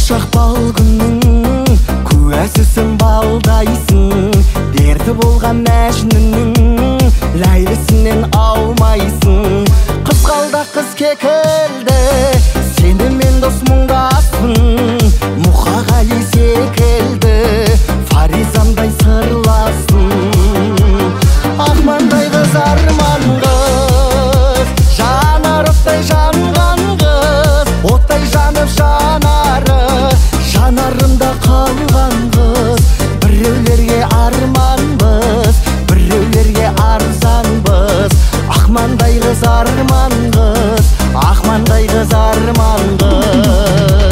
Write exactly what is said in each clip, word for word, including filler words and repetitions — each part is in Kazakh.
Ошақ балғынның куәсісің балдайсың, дерті болған мәжнүннің ләйлісінен аумайсың. Қызғалда қыз кекілді, сені мен дос мұңдаспын, Мұқағали секілді Фаризамдай сырласын. Ақмандай қыз арман қыз, жанар оттай жанған қыз, оттай жанып жанары жанарымда қалған қыз. Біреулерге арманбыз, біреулерге арзанбыз. Ақмандай қыз арман қыз, ақмандай қыз арман қыз.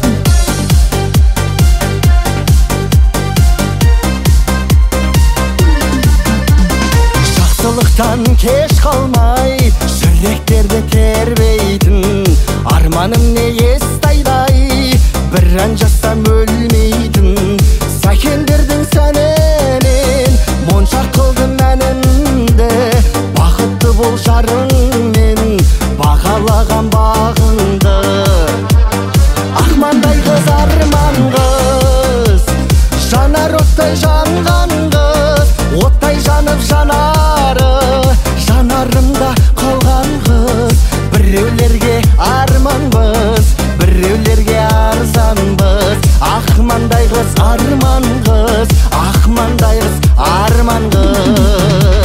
Жақсылықтан кеш қалмай жүректерді тербейтін, арманым не естайдай бір ән жазсам өлмейтін. Сәкендердің сәнінен моншақ қылдым әнімді, бақытты бол жарыңмен бағалаған бағыңды. Ақмандай қыз арман қыз, жанар оттай жанған қыз, оттай жанып жанары жанарымда қалған қыз. Біреулерге арманбыз, біреулерге арзанбыз. Ақмандай қыз арман қыз, ақмандай қыз арман қыз.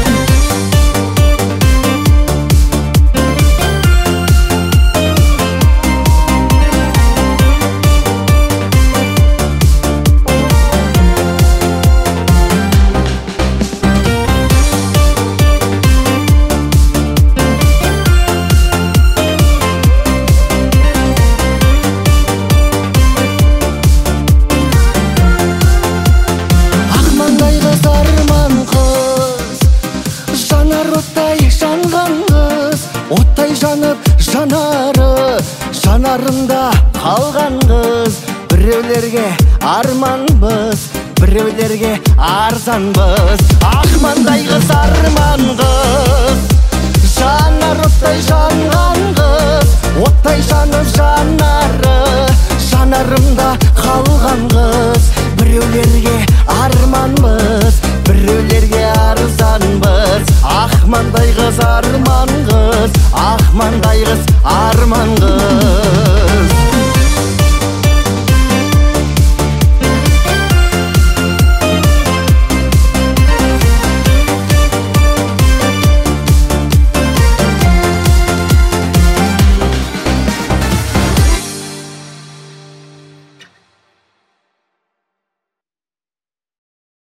Оттай жанып жанары жанарымда қалған қыз. Біреулерге арманбыз, біреулерге арзанбыз. Ақмандай қыз арман қыз, жанар оттай жанған қыз, оттай жанып жанары жанарымда қалған қыз. Біреулерге арманбыз, біреулерге арзанбыз. Ақмандай қыз арман қыз, ақмандай қыз арман қыз.